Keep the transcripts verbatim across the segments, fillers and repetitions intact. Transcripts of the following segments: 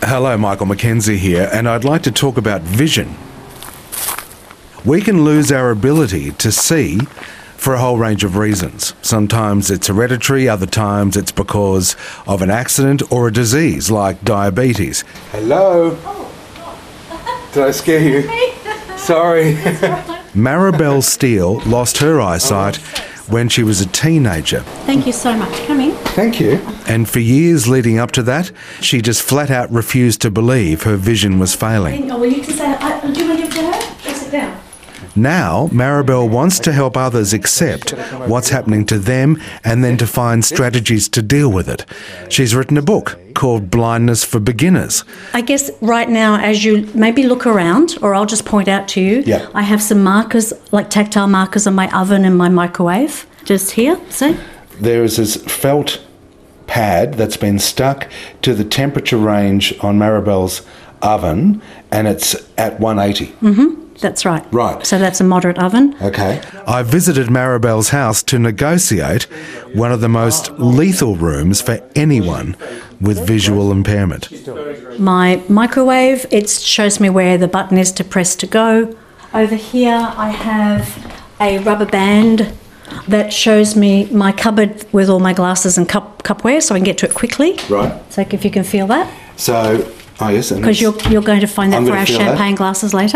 Hello, Michael Mackenzie here, and I'd like to talk about vision. We can lose our ability to see for a whole range of reasons. Sometimes it's hereditary, other times it's because of an accident or a disease like diabetes. Hello? Oh. Did I scare you? Sorry. Maribel Steele lost her eyesight when she was a teenager. Thank you so much. Come in. Thank you. And for years leading up to that, she just flat out refused to believe her vision was failing. Oh, well, you can say, I, do you want to give it to her? Or sit down. Now, Maribel wants to help others accept what's happening to them and then to find strategies to deal with it. She's written a book called Blindness for Beginners. I guess right now, as you maybe look around, or I'll just point out to you, yeah. I have some markers, like tactile markers on my oven and my microwave. Just here, see? There is this felt pad that's been stuck to the temperature range on Maribel's oven, and it's at one eighty. Mm-hmm. That's right. Right. So that's a moderate oven. Okay. I visited Maribel's house to negotiate one of the most lethal rooms for anyone with visual impairment. My microwave, it shows me where the button is to press to go. Over here I have a rubber band that shows me my cupboard with all my glasses and cup cupware so I can get to it quickly. Right. So if you can feel that. So, oh yes. Because you're, you're going to find that I'm for our champagne that. glasses later.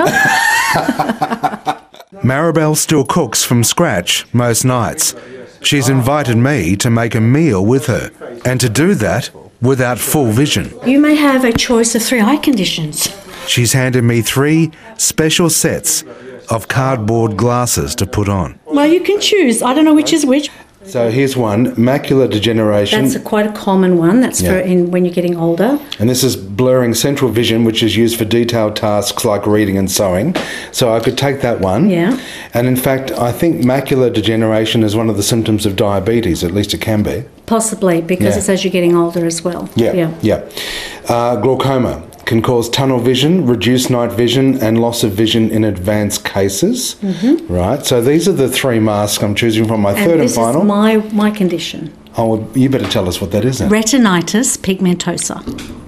Maribel still cooks from scratch most nights. She's invited me to make a meal with her, and to do that without full vision. You may have a choice of three eye conditions. She's handed me three special sets of cardboard glasses to put on. Well, you can choose. I don't know which is which. So here's one, macular degeneration. That's a, quite a common one. That's yeah. for in, when you're getting older. And this is blurring central vision, which is used for detailed tasks like reading and sewing. So I could take that one. Yeah. And in fact, I think macular degeneration is one of the symptoms of diabetes, at least it can be. Possibly, because yeah. it's as you're getting older as well. Yeah, yeah. yeah. Uh, glaucoma can cause tunnel vision, reduced night vision, and loss of vision in advanced cases. Mm-hmm. Right. So these are the three masks I'm choosing from. My and third this and final. Is my my condition. Oh, well, you better tell us what that is then. Retinitis pigmentosa.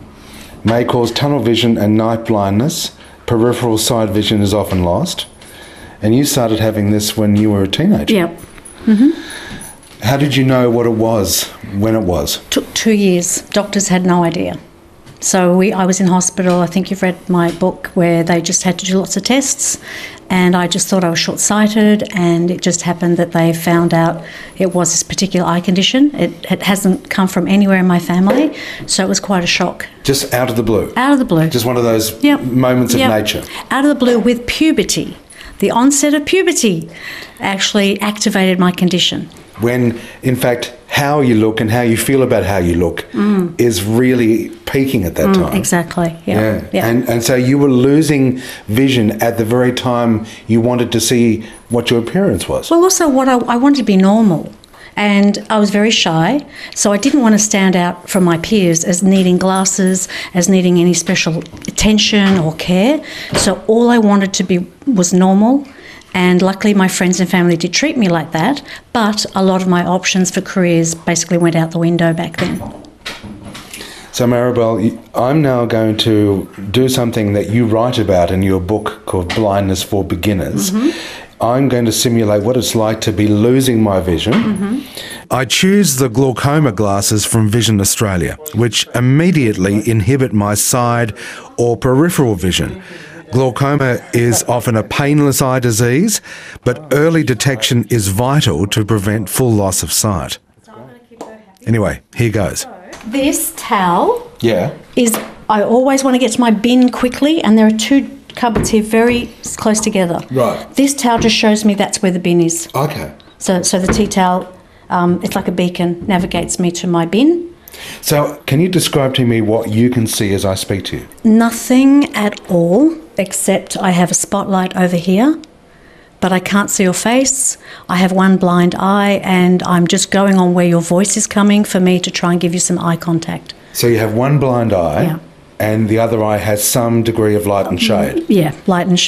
May cause tunnel vision and night blindness. Peripheral side vision is often lost. And you started having this when you were a teenager. Yep. Mm-hmm. How did you know what it was when it was? Took two years. Doctors had no idea. So we, I was in hospital, I think you've read my book, where they just had to do lots of tests, and I just thought I was short-sighted, and it just happened that they found out it was this particular eye condition. It, it hasn't come from anywhere in my family, so it was quite a shock. Just out of the blue? Out of the blue. Just one of those yep. moments of yep. nature? Out of the blue with puberty. The onset of puberty actually activated my condition. When, in fact, how you look and how you feel about how you look mm. is really peaking at that mm, time. Exactly, yeah. yeah. yeah. And, and so you were losing vision at the very time you wanted to see what your appearance was. Well, also what I, I wanted to be normal. And I was very shy, so I didn't want to stand out from my peers as needing glasses, as needing any special attention or care. So all I wanted to be was normal. And luckily my friends and family did treat me like that, but a lot of my options for careers basically went out the window back then. So Maribel, I'm now going to do something that you write about in your book called Blindness for Beginners. Mm-hmm. I'm going to simulate what it's like to be losing my vision. Mm-hmm. I choose the glaucoma glasses from Vision Australia, which immediately inhibit my side or peripheral vision. Glaucoma is often a painless eye disease, but early detection is vital to prevent full loss of sight. Anyway, here goes. This towel yeah. is, I always want to get to my bin quickly, and there are two cupboards here very close together. Right. This towel just shows me that's where the bin is. Okay. So, so the tea towel, um, it's like a beacon, navigates me to my bin. So can you describe to me what you can see as I speak to you? Nothing at all, except I have a spotlight over here, but I can't see your face. I have one blind eye, and I'm just going on where your voice is coming for me to try and give you some eye contact. So you have one blind eye, yeah. and the other eye has some degree of light and shade? Yeah, light and shade.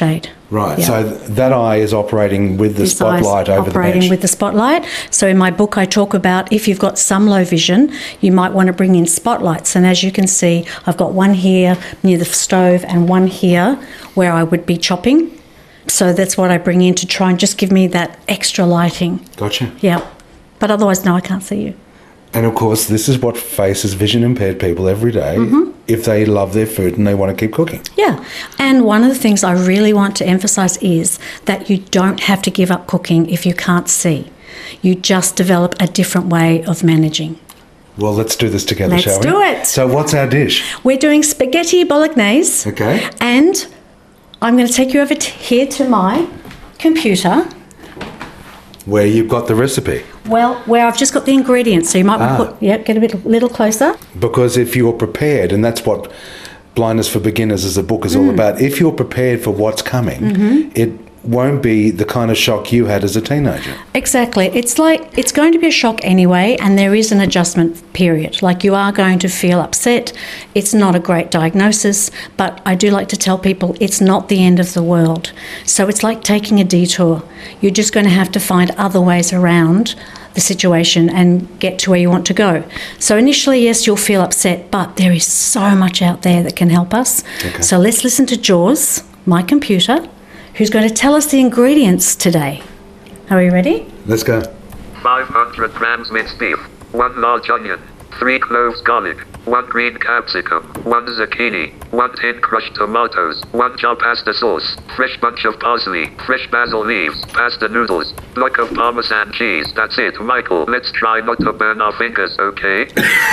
Right, Yeah. so th- that eye is operating with the This spotlight eye's over the operating bench. with the spotlight. So in my book, I talk about if you've got some low vision, you might want to bring in spotlights. And as you can see, I've got one here near the stove and one here where I would be chopping. So that's what I bring in to try and just give me that extra lighting. Gotcha. Yeah. But otherwise, no, I can't see you. And of course, this is what faces vision impaired people every day Mm-hmm. if they love their food and they want to keep cooking. Yeah. And one of the things I really want to emphasise is that you don't have to give up cooking if you can't see. You just develop a different way of managing. Well, let's do this together, Let's shall we? do it. So what's our dish? We're doing spaghetti bolognese. Okay. And I'm going to take you over to here to my computer. Where you've got the recipe. Well, where I've just got the ingredients, so you might want to Ah. put, yeah, get a bit, little closer. Because if you're prepared, and that's what Blindness for Beginners as a book is all Mm. about, if you're prepared for what's coming, Mm-hmm. it won't be the kind of shock you had as a teenager. Exactly. It's like, it's going to be a shock anyway, and there is an adjustment period. Like, you are going to feel upset. It's not a great diagnosis, but I do like to tell people it's not the end of the world. So it's like taking a detour. You're just going to have to find other ways around the situation and get to where you want to go. So initially, yes, you'll feel upset, but there is so much out there that can help us. Okay. So let's listen to Jaws, my computer, who's going to tell us the ingredients today. Are we ready? Let's go. five hundred grams minced beef, one large onion, three cloves garlic, one green capsicum, one zucchini, one tin crushed tomatoes, one jar pasta sauce, fresh bunch of parsley, fresh basil leaves, pasta noodles, block of Parmesan cheese. That's it, Michael. Let's try not to burn our fingers, okay?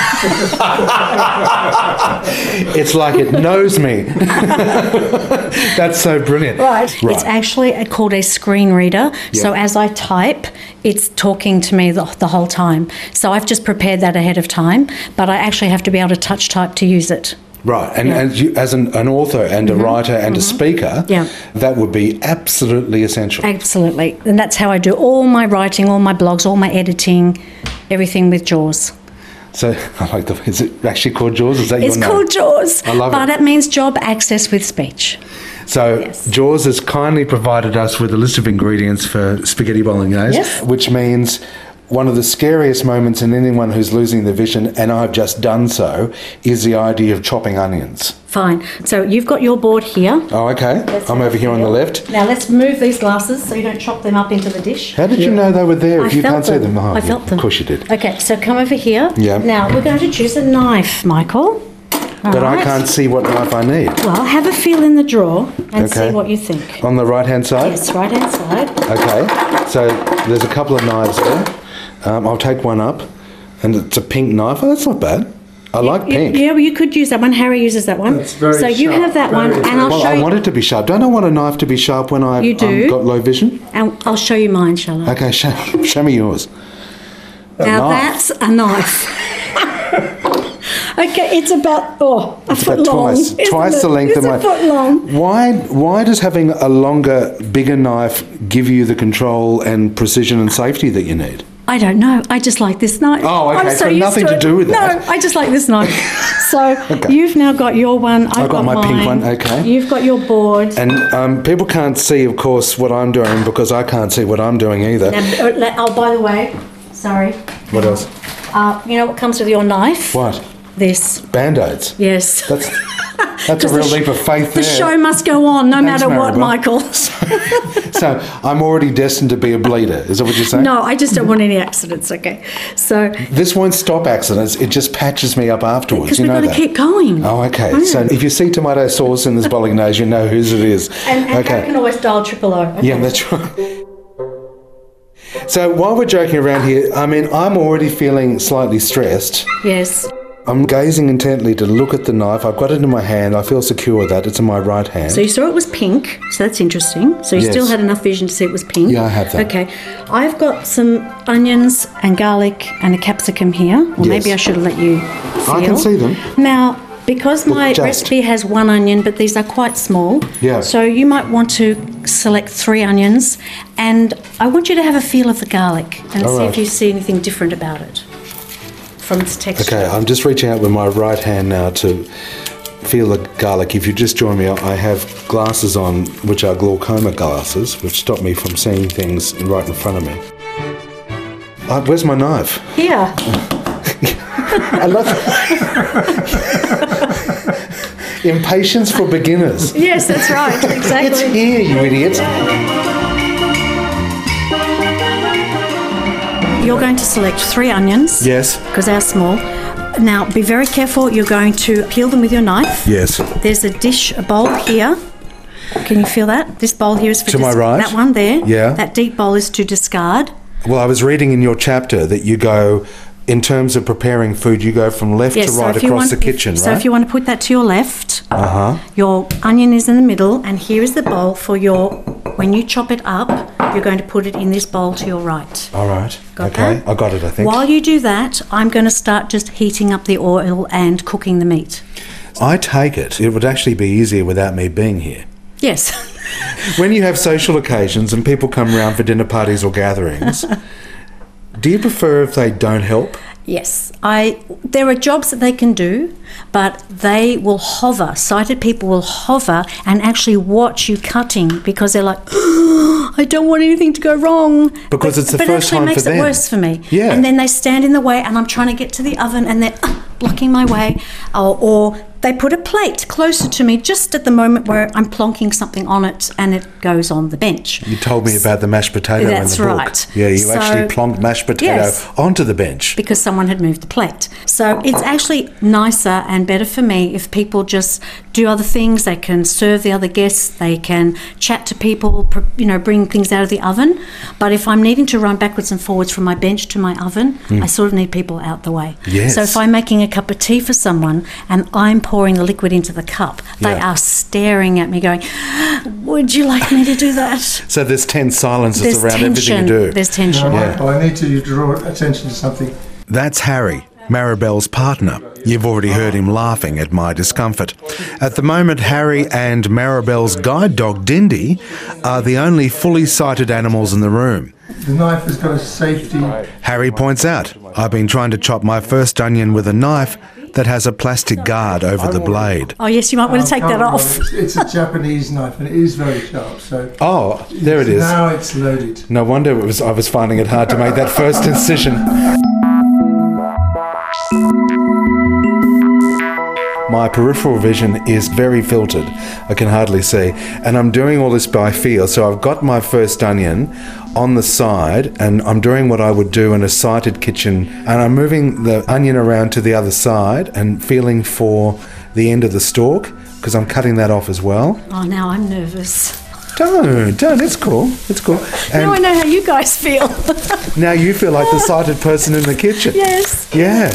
It's like it knows me. That's so brilliant. Right. Right. It's actually a- called a screen reader. So Yeah. as I type, it's talking to me the, the whole time. So I've just prepared that ahead of time, but I actually have to be able to touch type to use it. Right, and Yeah. Mm-hmm. as, you, as an, an author and a writer and a speaker, Yeah. that would be absolutely essential. Absolutely. And that's how I do all my writing, all my blogs, all my editing, everything with Jaws. So, I like the. Is it actually called Jaws? Is that It's your name? called Jaws. I love but it. it means job access with speech. So, Yes. Jaws has kindly provided us with a list of ingredients for spaghetti bolognese, Yes. which means one of the scariest moments in anyone who's losing their vision, and I've just done so, is the idea of chopping onions. Fine. So you've got your board here. Oh, okay. Let's I'm have over a here on the feel. left. Now let's move these glasses so you don't chop them up into the dish. How did you know they were there if I you felt can't see them? Oh, I yeah, felt them. Of course you did. Okay, so come over here. Yeah. Now we're going to choose a knife, Michael. All But I right. can't see what knife I need. Well, have a feel in the drawer and Okay. see what you think. On the right-hand side? Yes, right hand side. Okay, so there's a couple of knives there. Um, I'll take one up, and it's a pink knife. Oh, that's not bad. I like You- pink. Yeah, well, you could use that one. Harry uses that one. It's very so you sharp, have that one, very and I'll Well, show I you. want it to be sharp. Don't I want a knife to be sharp when I've You do? um, got low vision? And I'll show you mine, shall I? Okay, show, show me yours. Now knife. that's a knife. Okay, it's about oh a It's foot about long. twice, isn't twice it? the length it's of my. a foot long. Why? Why does having a longer, bigger knife give you the control and precision and safety that you need? I don't know. I just like this knife. Oh, okay, I'm it's so got used nothing to, to it. do with no, that. I just like this knife. So Okay. you've now got your one. I've, I've got my pink mine. one, okay. You've got your board. And um, people can't see, of course, what I'm doing because I can't see what I'm doing either. Now, uh, let- oh, by the way, sorry. What else? Uh, you know what comes with your knife? What? This. Band-aids. Yes. That's that's a Because real the sh- leap of faith The there. show must go on, no Thanks, matter what, Maribel. Michael. So I'm already destined to be a bleeder. Is that what you're saying? No, I just don't want any accidents. Okay, so This won't stop accidents. It just patches me up afterwards. because You we've know got to that. keep going. Oh, okay. Mm. So if you see tomato sauce in this bolognese, you know whose it is. And, and okay. you can always dial triple O. Okay. Yeah, that's right. So while we're joking around here, I mean, I'm already feeling slightly stressed. Yes. I'm gazing intently to look at the knife. I've got it in my hand. I feel secure with that. It's in my right hand. So you saw it was pink, so that's interesting. So you Yes. still had enough vision to see it was pink. Yeah, I have that. Okay. I've got some onions and garlic and a capsicum here. Or Yes. maybe I should let you feel. I can see them. Now, because my just. recipe has one onion, but these are quite small. Yeah. So you might want to select three onions, and I want you to have a feel of the garlic and All see right. if you see anything different about it from its texture. Okay, I'm just reaching out with my right hand now to feel the garlic. If you just join me, I have glasses on, which are glaucoma glasses, which stop me from seeing things right in front of me. Uh, where's my knife? Here. I love impatience for beginners. Yes, that's right. Exactly. It's here, you idiots. You're going to select three onions. Yes. Because they're small. Now, be very careful. You're going to peel them with your knife. Yes. There's a dish, a bowl here. Can you feel that? This bowl here is for To my dis- right? That one there. Yeah. That deep bowl is to discard. Well, I was reading in your chapter that you go, in terms of preparing food, you go from left Yes, to so right if you across want- the kitchen, if- right? So if you want to put that to your left, Uh-huh. your onion is in the middle, and here is the bowl for your, when you chop it up, you're going to put it in this bowl to your right. All right. Got okay. that? I got it, I think. While you do that, I'm going to start just heating up the oil and cooking the meat. I take it it would actually be easier without me being here. Yes. When you have social occasions and people come round for dinner parties or gatherings, do you prefer if they don't help? Yes, I. There are jobs that they can do, but they will hover. Sighted people will hover and actually watch you cutting because they're like, oh, I don't want anything to go wrong. Because but, it's the but first actually time makes for it them. worse for me. Yeah. And then they stand in the way, and I'm trying to get to the oven, and they're uh, blocking my way, or, or they put a plate closer to me just at the moment where I'm plonking something on it, and it goes on the bench. You told me about the mashed potato That's in the book. right. Yeah, you So- actually plonked mashed potato Yes. onto the bench. Because someone had moved the plate. So it's actually nicer and better for me if people just do other things. They can serve the other guests, they can chat to people, pr- you know, bring things out of the oven. But if I'm needing to run backwards and forwards from my bench to my oven, I sort of need people out the way. Yes. So if I'm making a cup of tea for someone and I'm pouring the liquid into the cup, they Yeah. are staring at me going, would you like me to do that? So there's tense silences There's around tension. everything you do. There's tension. Now, Yeah. Michael, I need to draw attention to something. That's Harry, Maribel's partner. You've already heard him laughing at my discomfort. At the moment, Harry and Maribel's guide dog, Dindy, are the only fully sighted animals in the room. The knife has got a safety. Harry points out, I've been trying to chop my first onion with a knife that has a plastic guard over the blade. Oh, yes, you might want to take that off. It's, it's a Japanese knife and it is very sharp. So Oh, there it is. Now it's loaded. No wonder it was, I was finding it hard to make that first incision. My peripheral vision is very filtered. I can hardly see. And I'm doing all this by feel. So I've got my first onion on the side and I'm doing what I would do in a sighted kitchen. And I'm moving the onion around to the other side and feeling for the end of the stalk because I'm cutting that off as well. Oh, now I'm nervous. Don't, don't. It's cool. It's cool. Now I And know how you guys feel. now you feel like the sighted person in the kitchen. Yes. Yeah.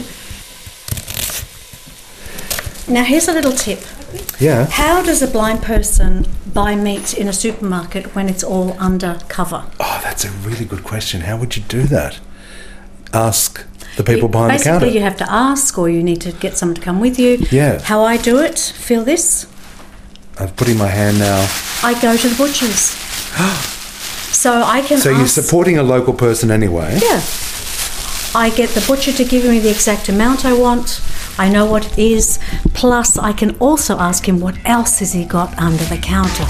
Now here's a little tip. Yeah. How does a blind person buy meat in a supermarket when it's all under cover? Oh, that's a really good question. How would you do that? Ask the people behind the Basically, counter. you have to ask, or you need to get someone to come with you. Yeah. How I do it, feel this. I'm putting my hand now. I go to the butcher's. So I can So ask. you're supporting a local person anyway? Yeah. I get the butcher to give me the exact amount I want. I know what it is. Plus, I can also ask him what else has he got under the counter.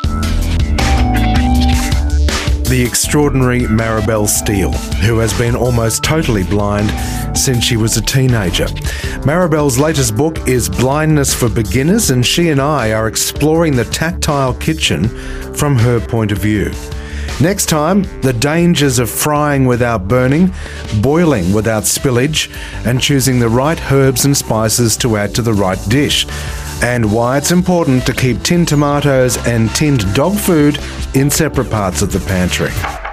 The extraordinary Maribel Steele, who has been almost totally blind since she was a teenager. Maribel's latest book is Blindness for Beginners, and she and I are exploring the tactile kitchen from her point of view. Next time, the dangers of frying without burning, boiling without spillage, and choosing the right herbs and spices to add to the right dish, and why it's important to keep tinned tomatoes and tinned dog food in separate parts of the pantry.